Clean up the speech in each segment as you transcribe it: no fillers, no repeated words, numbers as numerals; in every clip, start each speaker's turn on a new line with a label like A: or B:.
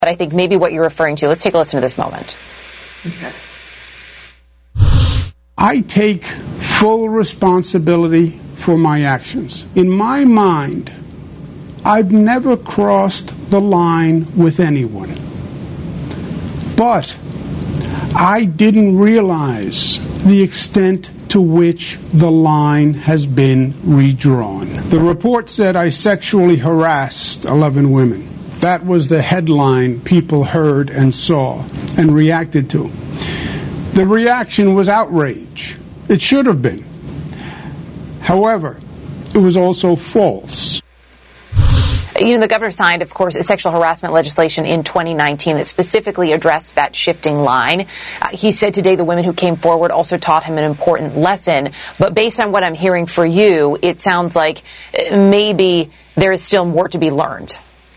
A: I think maybe what you're referring to. Let's take a listen to this moment.
B: Okay.
C: I take full responsibility for my actions. In my mind, I've never crossed the line with anyone. But I didn't realize the extent to which the line has been redrawn. The report said I sexually harassed 11 women. That was the headline people heard and saw and reacted to. The reaction was outrage. It should have been. However, it was also false.
A: You know, the governor signed, of course, a sexual harassment legislation in 2019 that specifically addressed that shifting line. He said today the women who came forward also taught him an important lesson. But based on what I'm hearing for you, it sounds like maybe there is still more to be learned.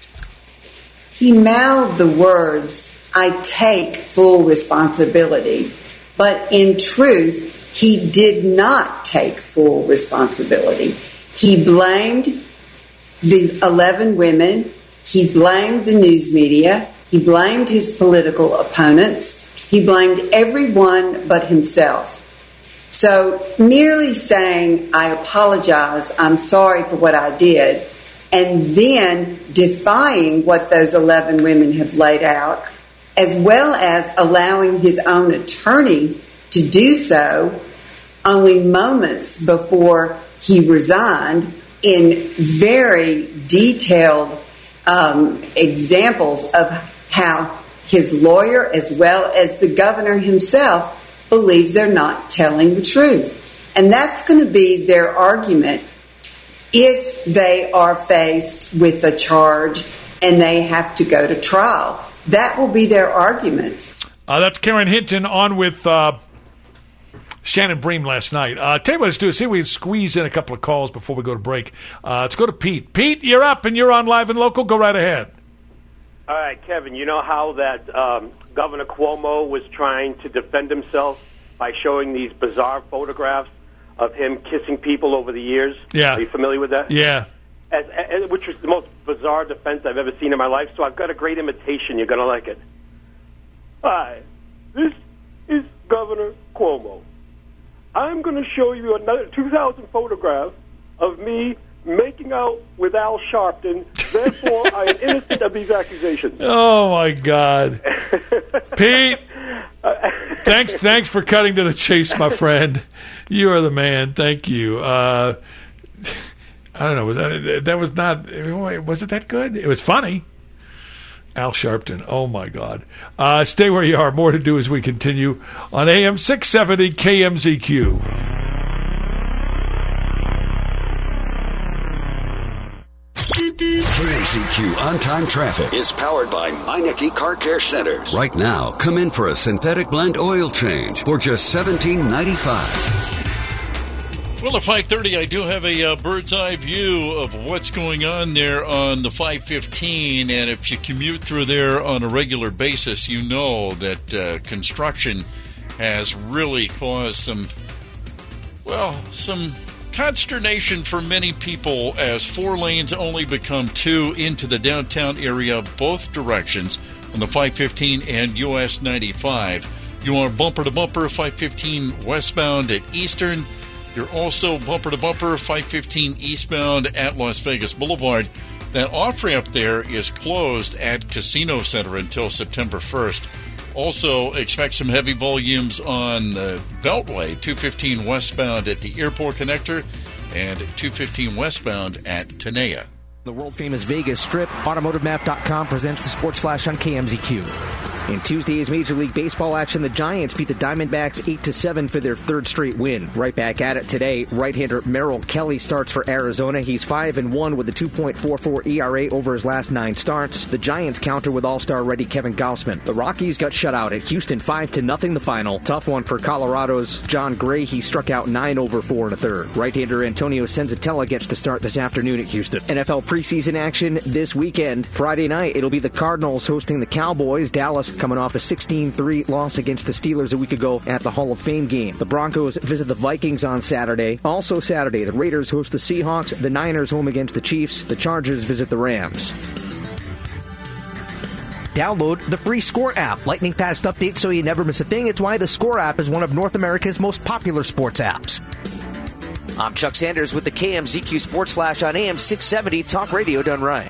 B: He mouthed the words, "I take full responsibility." But in truth, he did not take full responsibility. He blamed the 11 women. He blamed the news media. He blamed his political opponents. He blamed everyone but himself. So merely saying, "I apologize, I'm sorry for what I did," and then defying what those 11 women have laid out, as well as allowing his own attorney to do so only moments before he resigned, in very detailed examples of how his lawyer, as well as the governor himself, believes they're not telling the truth. And that's going to be their argument if they are faced with a charge and they have to go to trial. That will be their argument.
D: That's Karen Hinton on with Shannon Bream last night. Tell you what, let's do. See if we can squeeze in a couple of calls before we go to break. Let's go to Pete. Pete, you're up and you're on Live and Local. Go right ahead.
E: All right, Kevin, you know how that Governor Cuomo was trying to defend himself by showing these bizarre photographs of him kissing people over the years?
D: Yeah.
E: Are you familiar with that?
D: Yeah.
E: Which was the most bizarre defense I've ever seen in my life, so I've got a great imitation. You're going to like it. Hi, this is Governor Cuomo. I'm going to show you another 2,000 photographs of me making out with Al Sharpton. Therefore, I am innocent of these accusations.
D: Oh, my God. Pete, thanks for cutting to the chase, my friend. You are the man. Thank you. I don't know. Was it that good? It was funny. Al Sharpton. Oh, my God. Stay where you are. More to do as we continue on AM 670 KMZQ.
F: KMZQ On-Time Traffic is powered by Meineke Car Care Centers. Right now, come in for a synthetic blend oil change for just $17.95.
G: Well, at 5:30, I do have a bird's eye view of what's going on there on the 515, and if you commute through there on a regular basis, you know that construction has really caused some consternation for many people as 4 lanes only become 2 into the downtown area, both directions on the 515 and US 95. You are bumper to bumper 515 westbound at Eastern. You're also bumper-to-bumper 515 eastbound at Las Vegas Boulevard. That off-ramp there is closed at Casino Center until September 1st. Also, expect some heavy volumes on the Beltway, 215 westbound at the Airport Connector and 215 westbound at Tenaya.
H: The world-famous Vegas Strip, AutomotiveMap.com presents the Sports Flash on KMZQ. In Tuesday's Major League Baseball action, the Giants beat the Diamondbacks 8-7 for their 3rd straight win. Right back at it today, right-hander Merrill Kelly starts for Arizona. He's 5-1 with a 2.44 ERA over his last 9 starts. The Giants counter with all-star ready Kevin Gausman. The Rockies got shut out at Houston 5-0 the final. Tough one for Colorado's John Gray. He struck out 9 over 4 1/3. Right-hander Antonio Senzatella gets the start this afternoon at Houston. NFL preseason action this weekend. Friday night, it'll be the Cardinals hosting the Cowboys. Dallas coming off a 16-3 loss against the Steelers a week ago at the Hall of Fame game. The Broncos visit the Vikings on Saturday. Also Saturday, the Raiders host the Seahawks, the Niners home against the Chiefs, the Chargers visit the Rams. Download the free Score app. Lightning fast updates so you never miss a thing. It's why the Score app is one of North America's most popular sports apps. I'm Chuck Sanders with the KMZQ Sports Flash on AM 670 Talk Radio done right.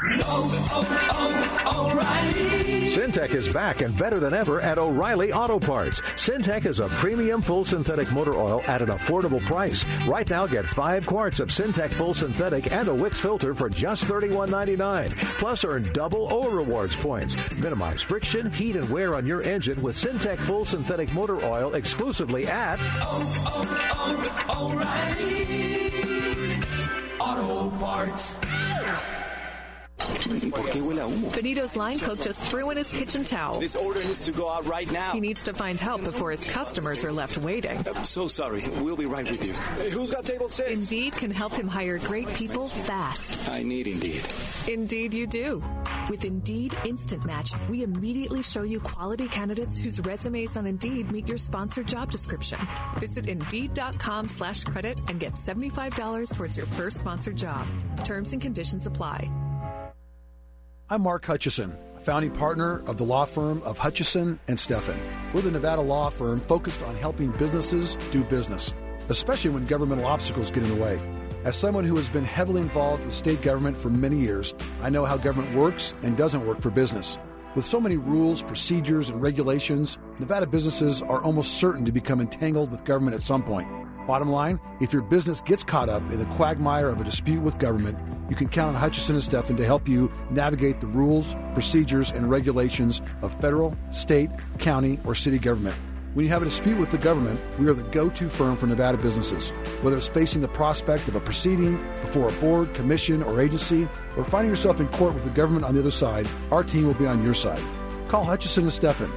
I: Syntec is back and better than ever at O'Reilly Auto Parts. Syntec is a premium full synthetic motor oil at an affordable price. Right now, get 5 quarts of Syntec full synthetic and a Wix filter for just $31.99. Plus, earn double O Rewards points. Minimize friction, heat, and wear on your engine with Syntec full synthetic motor oil exclusively at
J: O'Reilly Auto Parts.
K: Benito's line cook just threw in his kitchen towel.
J: This order needs to go out right now.
K: He needs to find help before his customers are left waiting.
J: I'm so sorry. We'll be right with you. Hey, who's got table 6?
K: Indeed can help him hire great people fast.
J: I need Indeed.
K: Indeed you do. With Indeed Instant Match, we immediately show you quality candidates whose resumes on Indeed meet your sponsored job description. Visit Indeed.com/credit and get $75 towards your first sponsored job. Terms and conditions apply.
L: I'm Mark Hutchison, founding partner of the law firm of Hutchison and Steffen. We're the Nevada law firm focused on helping businesses do business, especially when governmental obstacles get in the way. As someone who has been heavily involved with state government for many years, I know how government works and doesn't work for business. With so many rules, procedures, and regulations, Nevada businesses are almost certain to become entangled with government at some point. Bottom line, if your business gets caught up in the quagmire of a dispute with government, you can count on Hutchison and Steffen to help you navigate the rules, procedures, and regulations of federal, state, county, or city government. When you have a dispute with the government, we are the go-to firm for Nevada businesses. Whether it's facing the prospect of a proceeding before a board, commission, or agency, or finding yourself in court with the government on the other side, our team will be on your side. Call Hutchison and Steffen,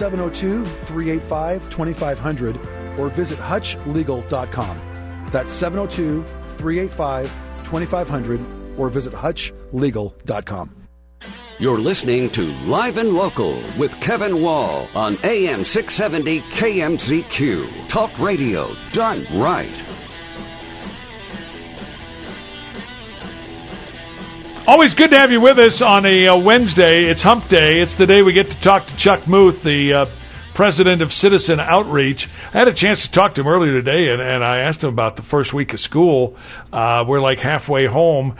L: 702-385-2500, or visit hutchlegal.com. That's 702-385-2500, or visit hutchlegal.com.
F: You're listening to Live and Local with Kevin Wall on AM 670 KMZQ. Talk radio done right.
D: Always good to have you with us on a Wednesday. It's Hump Day. It's the day we get to talk to Chuck Muth, the president of Citizen Outreach. I had a chance to talk to him earlier today, and I asked him about the first week of school. We're like halfway home.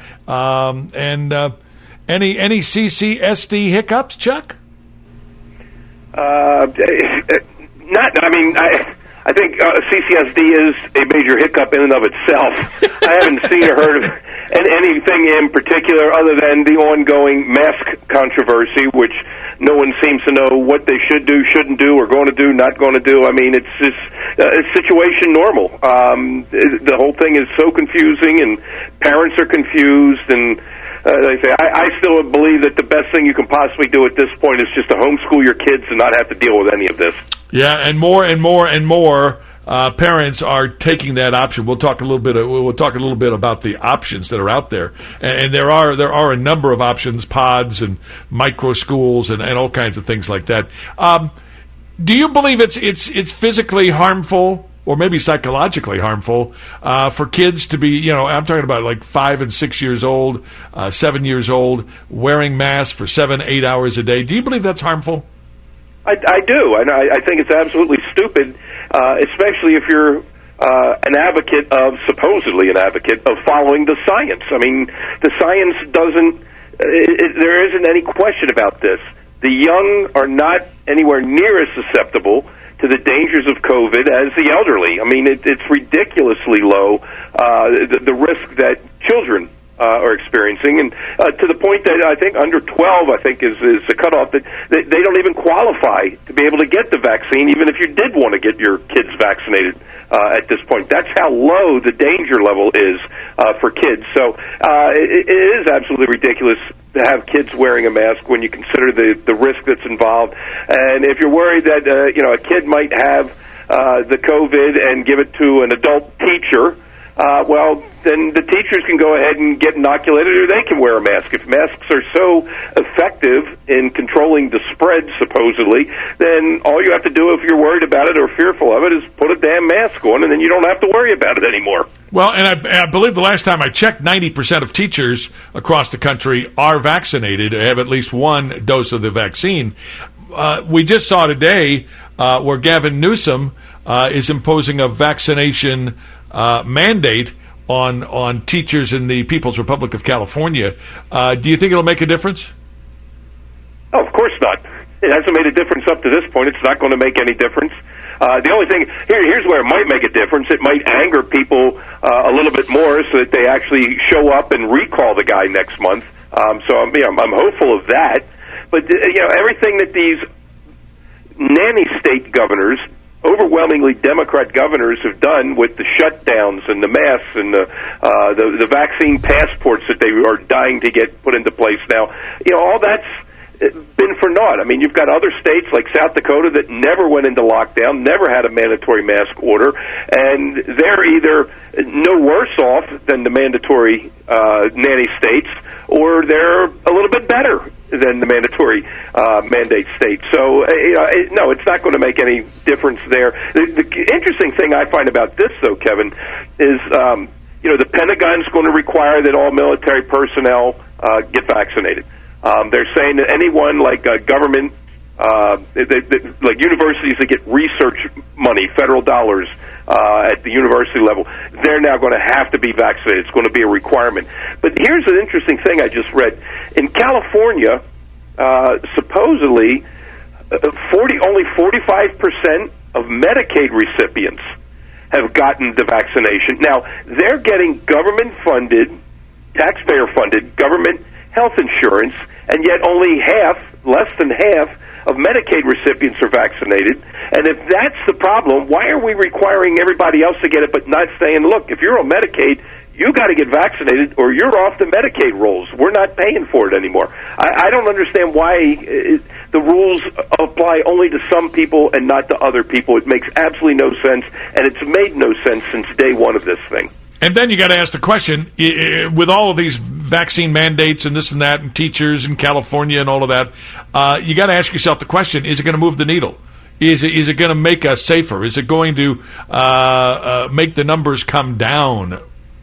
D: Any CCSD hiccups, Chuck?
E: Not. I mean, I think CCSD is a major hiccup in and of itself. I haven't seen or heard of anything in particular other than the ongoing mask controversy, which no one seems to know what they should do, shouldn't do, or going to do, not going to do. I mean, it's just a situation normal. The whole thing is so confusing, and parents are confused, and like I say, I still believe that the best thing you can possibly do at this point is just to homeschool your kids and not have to deal with any of this. Yeah, and more parents are taking that option. We'll talk a little bit about the options that are out there, and there are a number of options, pods and micro schools and all kinds of things like that. Do you believe it's physically harmful, or maybe psychologically harmful, for kids to be, I'm talking about like 5 and 6 years old, 7 years old, wearing masks for 7-8 hours a day? Do you believe that's harmful? I do, and I think it's absolutely stupid, especially if you're supposedly an advocate of following the science. I mean, the science there isn't any question about this. The young are not anywhere near as susceptible to the dangers of COVID as the elderly. I mean, it's ridiculously low, the risk that children are experiencing, and to the point that I think under 12, I think, is the cutoff, that they don't even qualify to be able to get the vaccine, even if you did want to get your kids vaccinated at this point. That's how low the danger level is for kids. So it is absolutely ridiculous to have kids wearing a mask when you consider the risk that's involved. And if you're worried that a kid might have the COVID and give it to an adult teacher,
M: well, then the teachers can go ahead and get inoculated, or they can wear a mask. If masks are so effective in controlling the spread, supposedly, then all you have to do if you're worried about it or fearful of it is put a damn mask on, and then you don't have to worry about it anymore.
D: Well, and I believe the last time I checked, 90% of teachers across the country are vaccinated, have at least one dose of the vaccine. We just saw today where Gavin Newsom is imposing a vaccination mandate on teachers in the People's Republic of California. Do you think it'll make a difference?
M: Oh, of course not. It hasn't made a difference up to this point. It's not going to make any difference. The only thing, here's where it might make a difference. It might anger people a little bit more so that they actually show up and recall the guy next month. So I'm hopeful of that. But, everything that these nanny state governors, overwhelmingly Democrat governors, have done with the shutdowns and the masks and the vaccine passports that they are dying to get put into place now, all that's been for naught. I mean, you've got other states like South Dakota that never went into lockdown, never had a mandatory mask order, and they're either no worse off than the mandatory nanny states, or they're a little bit better than the mandatory mandate states. So, no, it's not going to make any difference there. The interesting thing I find about this, though, Kevin, is, the Pentagon's going to require that all military personnel get vaccinated. They're saying that anyone like government, like universities that get research money, federal dollars at the university level, they're now going to have to be vaccinated. It's going to be a requirement. But here's an interesting thing I just read. In California, supposedly, only 45% of Medicaid recipients have gotten the vaccination. Now, they're getting government-funded, taxpayer-funded government health insurance, and yet only less than half of Medicaid recipients are vaccinated. And if that's the problem, why are we requiring everybody else to get it but not saying, look, if you're on Medicaid, you got to get vaccinated or you're off the Medicaid rolls. We're not paying for it anymore. I don't understand why the rules apply only to some people and not to other people. It makes absolutely no sense, and it's made no sense since day one of this thing.
D: And then you got to ask the question, with all of these vaccine mandates and this and that, and teachers in California and all of that, you got to ask yourself the question, is it going to move the needle? Is it going to make us safer? Is it going to make the numbers come down?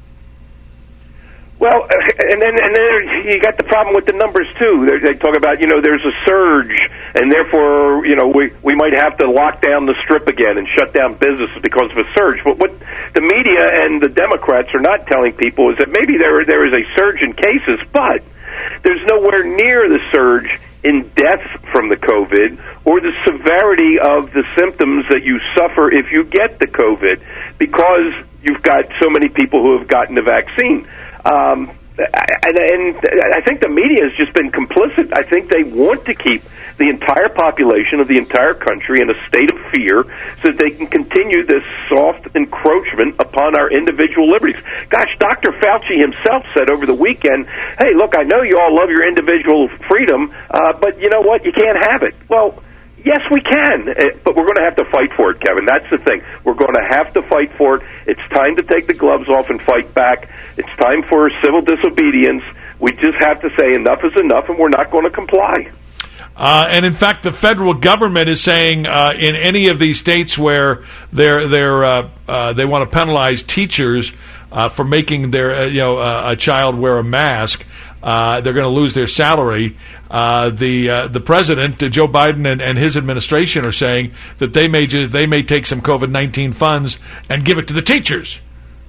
M: Well, and then you got the problem with the numbers too. They talk about there's a surge, and therefore we might have to lock down the Strip again and shut down businesses because of a surge. But what the media and the Democrats are not telling people is that maybe there is a surge in cases, but there's nowhere near the surge in deaths from the COVID or the severity of the symptoms that you suffer if you get the COVID, because you've got so many people who have gotten the vaccine. And I think the media has just been complicit. I think they want to keep the entire population of the entire country in a state of fear so that they can continue this soft encroachment upon our individual liberties. Gosh, Dr. Fauci himself said over the weekend, hey, look, I know you all love your individual freedom, but you know what? You can't have it. Well, yes, we can, but we're going to have to fight for it, Kevin. That's the thing. We're going to have to fight for it. It's time to take the gloves off and fight back. It's time for civil disobedience. We just have to say enough is enough, and we're not going to comply.
D: And in fact, the federal government is saying in any of these states where they want to penalize teachers for making their a child wear a mask, they're going to lose their salary. The president, Joe Biden, and his administration are saying that they may take some COVID-19 funds and give it to the teachers.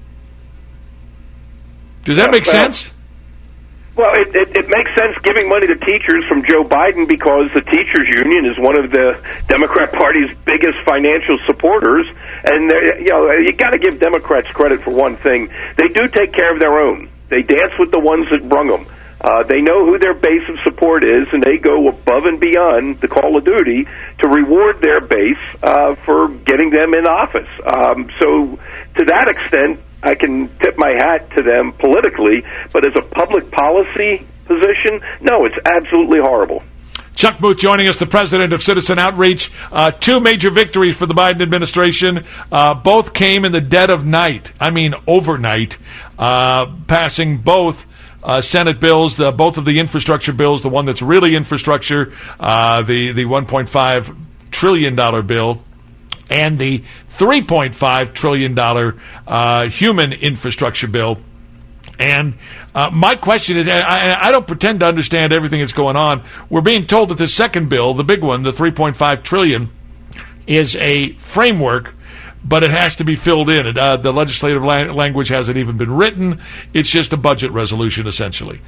D: Does that make sense?
M: Well, it makes sense giving money to teachers from Joe Biden because the teachers union is one of the Democrat Party's biggest financial supporters, and you got to give Democrats credit for one thing: they do take care of their own. They dance with the ones that brung them. They know who their base of support is, and they go above and beyond the call of duty to reward their base for getting them in office. So to that extent, I can tip my hat to them politically, but as a public policy position, no, it's absolutely horrible.
D: Chuck Booth joining us, the president of Citizen Outreach. Two major victories for the Biden administration. Both came in the dead of night. I mean, overnight, passing both Senate bills, both of the infrastructure bills, the one that's really infrastructure, the $1.5 trillion bill, and the $3.5 trillion human infrastructure bill. And my question is, I don't pretend to understand everything that's going on. We're being told that the second bill, the big one, the $3.5 trillion, is a framework, but it has to be filled in. The legislative language hasn't even been written. It's just a budget resolution, essentially.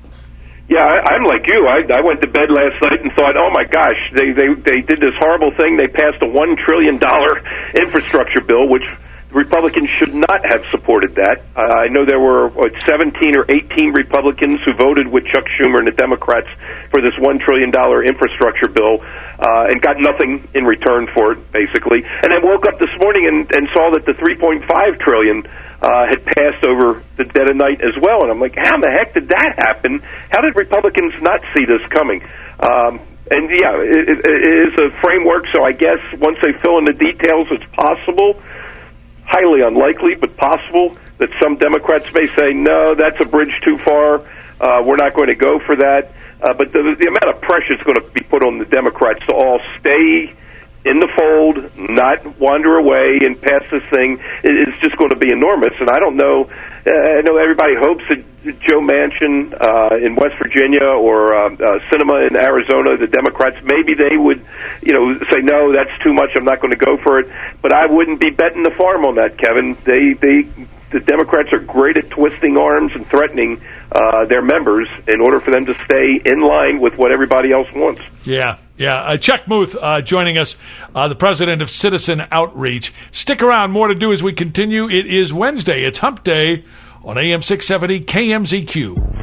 M: Yeah, I'm like you. I went to bed last night and thought, oh my gosh, they did this horrible thing. They passed a $1 trillion infrastructure bill, which Republicans should not have supported that. I know there were 17 or 18 Republicans who voted with Chuck Schumer and the Democrats for this $1 trillion infrastructure bill and got nothing in return for it, basically. And I woke up this morning and saw that the $3.5 trillion had passed over the dead of night as well. And I'm like, how the heck did that happen? How did Republicans not see this coming? And, yeah, it is a framework, so I guess once they fill in the details, it's possible. Highly unlikely, but possible that some Democrats may say, no, that's a bridge too far. We're not going to go for that. But the amount of pressure is going to be put on the Democrats to all stay in the fold, not wander away and pass this thing is just going to be enormous. And I don't know. I know everybody hopes that Joe Manchin in West Virginia or Sinema in Arizona, the Democrats, maybe they would, say, no, that's too much. I'm not going to go for it. But I wouldn't be betting the farm on that, Kevin. The Democrats are great at twisting arms and threatening their members in order for them to stay in line with what everybody else wants.
D: Yeah. Chuck Booth joining us, the president of Citizen Outreach. Stick around. More to do as we continue. It is Wednesday. It's Hump Day on AM 670 KMZQ.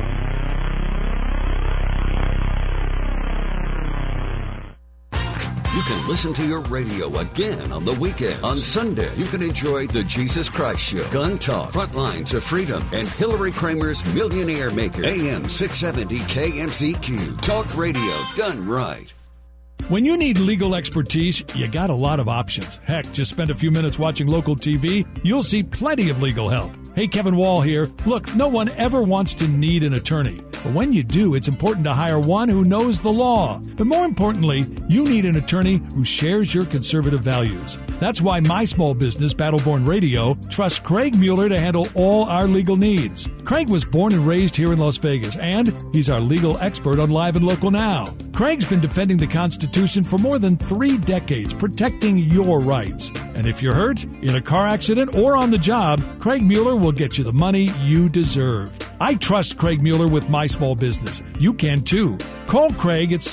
F: You can listen to your radio again on the weekend. On Sunday, you can enjoy The Jesus Christ Show, Gun Talk, Front Lines of Freedom, and Hillary Kramer's Millionaire Maker. AM 670 KMZQ. Talk radio done right.
N: When you need legal expertise, you got a lot of options. Heck, just spend a few minutes watching local TV. You'll see plenty of legal help. Hey, Kevin Wall here. Look, no one ever wants to need an attorney. But when you do, it's important to hire one who knows the law. But more importantly, you need an attorney who shares your conservative values. That's why my small business, Battleborn Radio, trusts Craig Mueller to handle all our legal needs. Craig was born and raised here in Las Vegas, and he's our legal expert on Live and Local Now. Craig's been defending the Constitution for more than 3 decades, protecting your rights. And if you're hurt, in a car accident, or on the job, Craig Mueller will get you the money you deserve. I trust Craig Mueller with my small business. You can too. Call Craig at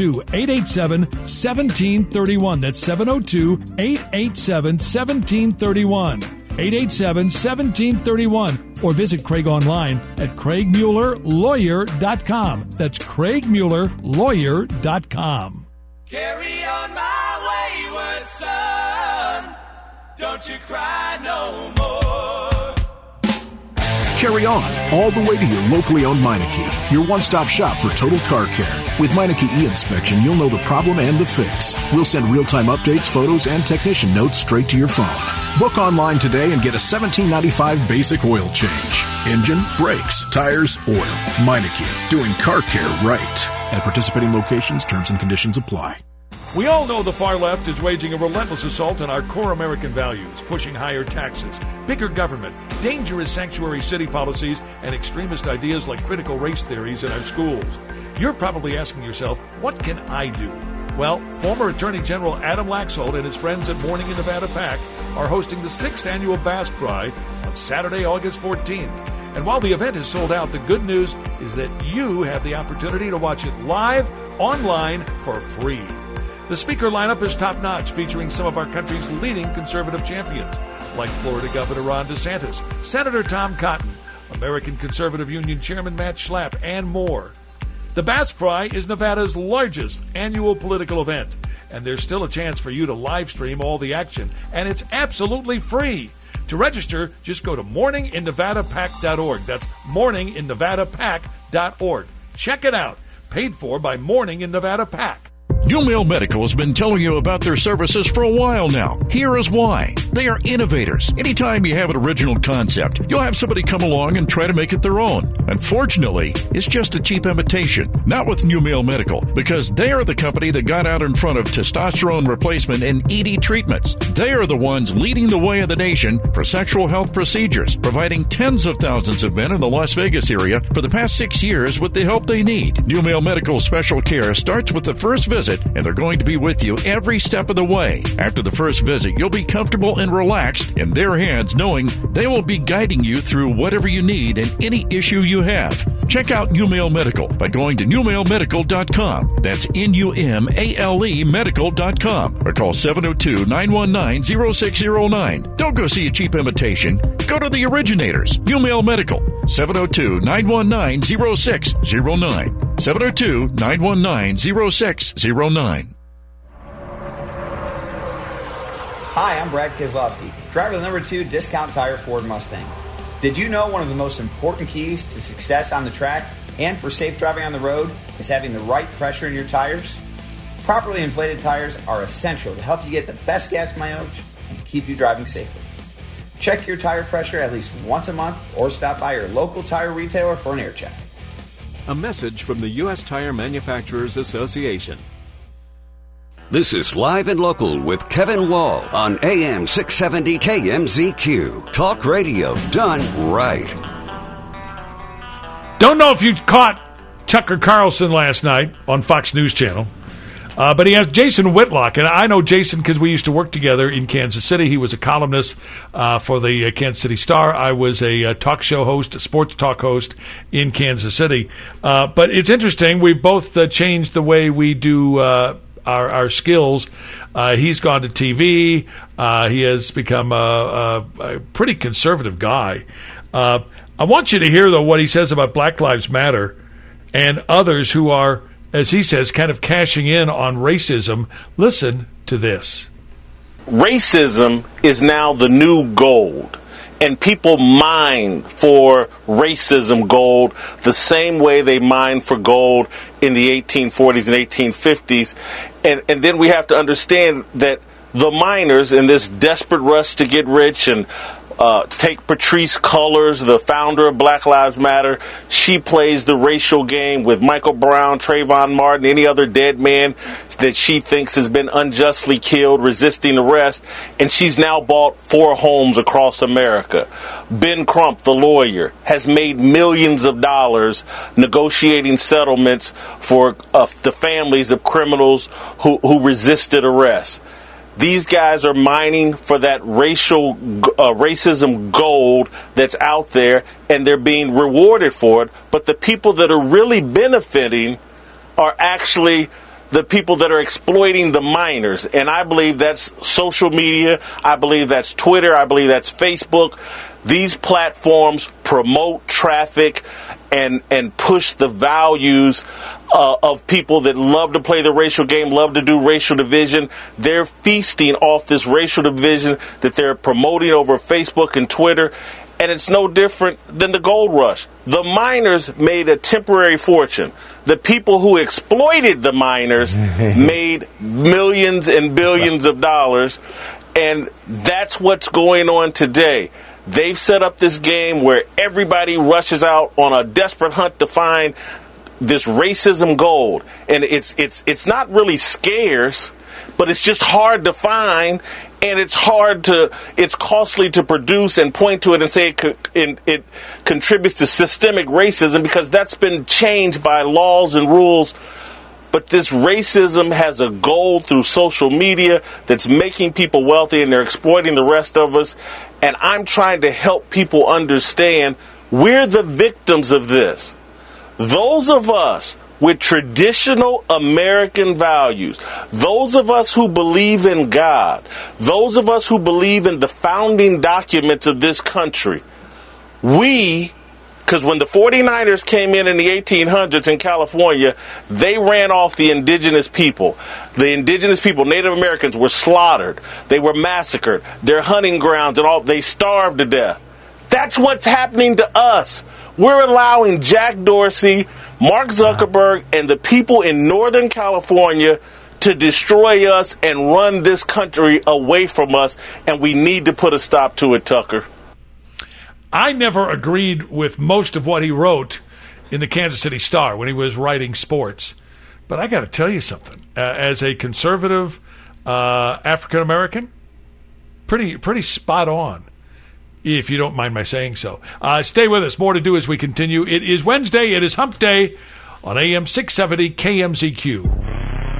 N: 702-887-1731. That's 702-887-1731. 887-1731. Or visit Craig online at CraigMuellerLawyer.com. That's CraigMuellerLawyer.com.
J: Carry on my wayward son. Don't you cry no more.
O: Carry on, all the way to your locally owned Meineke, your one-stop shop for total car care. With Meineke e-inspection, you'll know the problem and the fix. We'll send real-time updates, photos, and technician notes straight to your phone. Book online today and get a $17.95 basic oil change. Engine, brakes, tires, oil. Meineke, doing car care right. At participating locations, terms and conditions apply.
D: We all know the far left is waging a relentless assault on our core American values, pushing higher taxes, bigger government, dangerous sanctuary city policies, and extremist ideas like critical race theories in our schools. You're probably asking yourself, what can I do? Well, former Attorney General Adam Laxalt and his friends at Morning in Nevada PAC are hosting the 6th annual Basque Fry on Saturday, August 14th. And while the event is sold out, the good news is that you have the opportunity to watch it live, online, for free. The speaker lineup is top-notch, featuring some of our country's leading conservative champions, like Florida Governor Ron DeSantis, Senator Tom Cotton, American Conservative Union Chairman Matt Schlapp, and more. The Basque Fry is Nevada's largest annual political event, and there's still a chance for you to live stream all the action, and it's absolutely free. To register, just go to morninginnevadapac.org. That's morninginnevadapac.org. Check it out.
N: Paid for by Morning in Nevada PAC.
G: New Mill Medical has been telling you about their services for a while now. Here is why. They are innovators. Anytime you have an original concept, you'll have somebody come along and try to make it their own. Unfortunately, it's just a cheap imitation. Not with New Mill Medical, because they are the company that got out in front of testosterone replacement and ED treatments. They are the ones leading the way of the nation for sexual health procedures, providing tens of thousands of men in the Las Vegas area for the past 6 years with the help they need. New Mill Medical special care starts with the first visit, and they're going to be with you every step of the way. After the first visit, you'll be comfortable and relaxed in their hands, knowing they will be guiding you through whatever you need and any issue you have. Check out New Mill Medical by going to newmailmedical.com. That's NUMALE medical.com, or call 702-919-0609. Don't go see a cheap imitation. Go to the originators. New Mill Medical, 702-919-0609. 702-919-0609.
P: Hi, I'm Brad Keselowski, driver of the number 2 Discount Tire Ford Mustang. Did you know one of the most important keys to success on the track and for safe driving on the road is having the right pressure in your tires? Properly inflated tires are essential to help you get the best gas mileage and keep you driving safely. Check your tire pressure at least once a month or stop by your local tire retailer for an air check.
Q: A message from the U.S. Tire Manufacturers Association.
F: This is Live and Local with Kevin Wall on AM 670 KMZQ. Talk radio done right.
D: Don't know if you caught Tucker Carlson last night on Fox News Channel, but he has Jason Whitlock, and I know Jason because we used to work together in Kansas City. He was a columnist for the Kansas City Star. I was a talk show host, a sports talk host in Kansas City. But it's interesting. We've both changed the way we do our skills. He's gone to TV. He has become a pretty conservative guy. I want you to hear, though, what he says about Black Lives Matter and others who are, as he says, kind of cashing in on racism. Listen to this.
R: Racism is now the new gold, and people mine for racism gold the same way they mined for gold in the 1840s and 1850s. And then we have to understand that the miners in this desperate rush to get rich and take Patrice Cullors, the founder of Black Lives Matter. She plays the racial game with Michael Brown, Trayvon Martin, any other dead man that she thinks has been unjustly killed, resisting arrest. And she's now bought 4 homes across America. Ben Crump, the lawyer, has made millions of dollars negotiating settlements for the families of criminals who resisted arrest. These guys are mining for that racism gold that's out there, and they're being rewarded for it. But the people that are really benefiting are actually the people that are exploiting the miners. And I believe that's social media. I believe that's Twitter. I believe that's Facebook. These platforms promote traffic and push the values of people that love to play the racial game, love to do racial division. They're feasting off this racial division that they're promoting over Facebook and Twitter. And it's no different than the gold rush. The miners made a temporary fortune. The people who exploited the miners made millions and billions of dollars. And that's what's going on today. They've set up this game where everybody rushes out on a desperate hunt to find this racism gold. And it's not really scarce, but it's just hard to find, and it's costly to produce and point to it and say it contributes to systemic racism, because that's been changed by laws and rules. But this racism has a gold through social media that's making people wealthy, and they're exploiting the rest of us. And I'm trying to help people understand we're the victims of this. Those of us with traditional American values, those of us who believe in God, those of us who believe in the founding documents of this country, because when the 49ers came in the 1800s in California, they ran off the indigenous people. The indigenous people, Native Americans, were slaughtered. They were massacred. Their hunting grounds and all, they starved to death. That's what's happening to us. We're allowing Jack Dorsey, Mark Zuckerberg and the people in Northern California to destroy us and run this country away from us, and we need to put a stop to it, Tucker.
D: I never agreed with most of what he wrote in the Kansas City Star when he was writing sports. But I got to tell you something. As a conservative African-American, pretty spot on, if you don't mind my saying so. Stay with us. More to do as we continue. It is Wednesday. It is Hump Day on AM 670 KMZQ.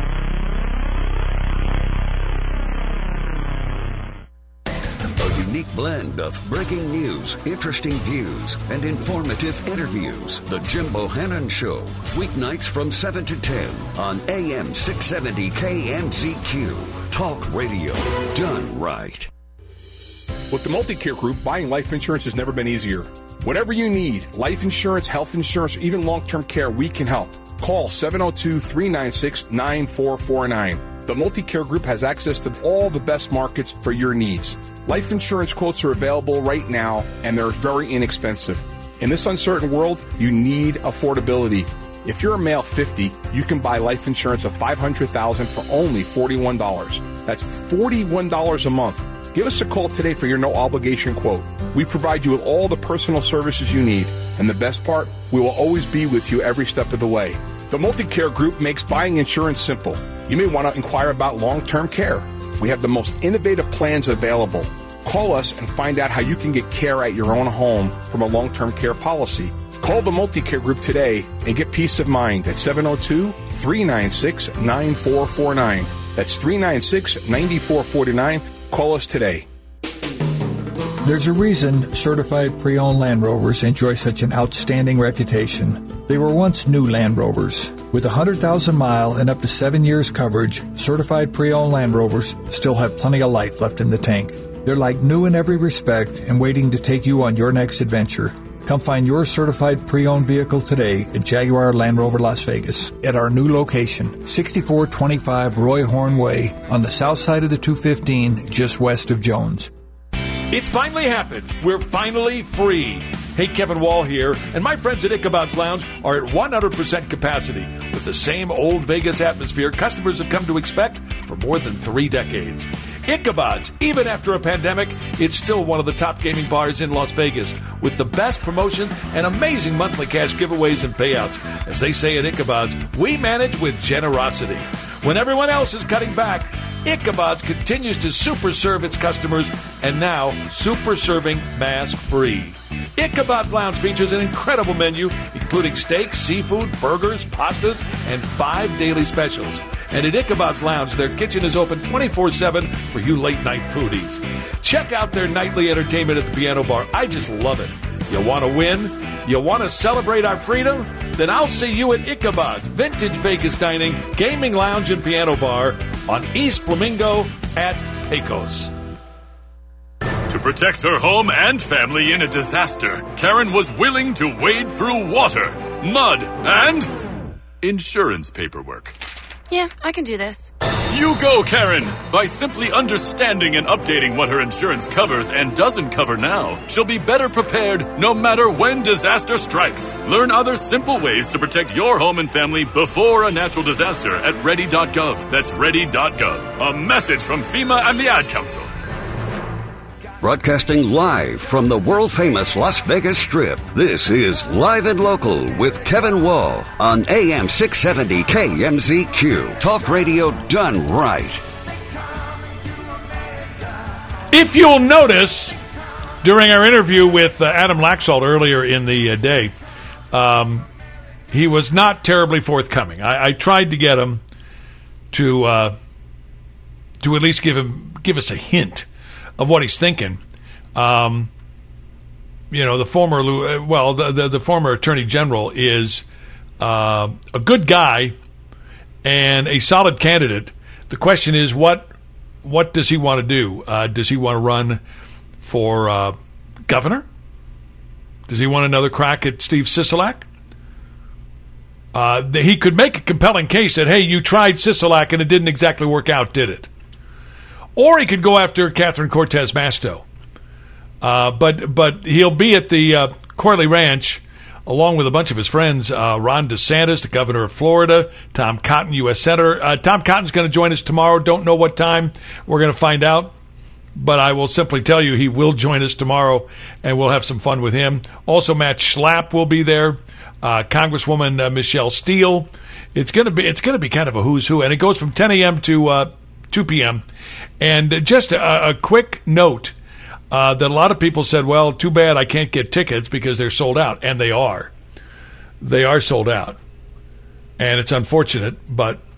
F: Unique blend of breaking news, interesting views, and informative interviews. The Jim Bohannon Show, weeknights from 7 to 10 on AM 670 KMZQ. Talk radio done right.
S: With the Multi-Care Group, buying life insurance has never been easier. Whatever you need, life insurance, health insurance, or even long-term care, we can help. Call 702-396-9449. The Multi-Care Group has access to all the best markets for your needs. Life insurance quotes are available right now, and they're very inexpensive. In this uncertain world, you need affordability. If you're a male 50, you can buy life insurance of $500,000 for only $41. That's $41 a month. Give us a call today for your no-obligation quote. We provide you with all the personal services you need. And the best part, we will always be with you every step of the way. The Multi-Care Group makes buying insurance simple. You may want to inquire about long-term care. We have the most innovative plans available. Call us and find out how you can get care at your own home from a long-term care policy. Call the Multi-Care Group today and get peace of mind at 702-396-9449. That's 396-9449. Call us today.
T: There's a reason certified pre-owned Land Rovers enjoy such an outstanding reputation. They were once new Land Rovers. With 100,000-mile and up to 7 years coverage, certified pre-owned Land Rovers still have plenty of life left in the tank. They're like new in every respect and waiting to take you on your next adventure. Come find your certified pre-owned vehicle today at Jaguar Land Rover Las Vegas at our new location, 6425 Roy Horn Way on the south side of the 215, just west of Jones.
N: It's finally happened. We're finally free. Hey, Kevin Wall here, and my friends at Ichabod's Lounge are at 100% capacity with the same old Vegas atmosphere customers have come to expect for more than 3 decades. Ichabod's, even after a pandemic, it's still one of the top gaming bars in Las Vegas with the best promotions and amazing monthly cash giveaways and payouts. As they say at Ichabod's, we manage with generosity. When everyone else is cutting back, Ichabod's continues to super serve its customers and now super serving mask-free. Ichabod's Lounge features an incredible menu, including steaks, seafood, burgers, pastas, and 5 daily specials. And at Ichabod's Lounge, their kitchen is open 24/7 for you late-night foodies. Check out their nightly entertainment at the Piano Bar. I just love it. You want to win? You want to celebrate our freedom? Then I'll see you at Ichabod's Vintage Vegas Dining, Gaming Lounge, and Piano Bar on East Flamingo at Pecos.
U: To protect her home and family in a disaster, Karen was willing to wade through water, mud, and insurance paperwork.
V: Yeah, I can do this.
U: You go, Karen! By simply understanding and updating what her insurance covers and doesn't cover now, she'll be better prepared no matter when disaster strikes. Learn other simple ways to protect your home and family before a natural disaster at ready.gov. That's ready.gov. A message from FEMA and the Ad Council.
F: Broadcasting live from the world-famous Las Vegas Strip, this is Live and Local with Kevin Wall on AM 670 KMZQ. Talk radio done right.
D: If you'll notice, during our interview with Adam Laxalt earlier in the day, he was not terribly forthcoming. I tried to get him to at least give us a hint of what he's thinking. The former the former Attorney General is a good guy and a solid candidate. The question is, what does he want to do? Does he want to run for governor? Does he want another crack at Steve Sisolak? He could make a compelling case that, hey, you tried Sisolak and it didn't exactly work out, did it? Or he could go after Catherine Cortez Masto. But he'll be at the Corley Ranch along with a bunch of his friends, Ron DeSantis, the governor of Florida, Tom Cotton, U.S. Senator. Tom Cotton's going to join us tomorrow. Don't know what time. We're going to find out. But I will simply tell you he will join us tomorrow, and we'll have some fun with him. Also, Matt Schlapp will be there. Congresswoman Michelle Steele. It's going to be kind of a who's who, and it goes from 10 a.m. to 2 p.m. And just a quick note that a lot of people said, well, too bad I can't get tickets because they're sold out, and they are. They are sold out, and it's unfortunate, but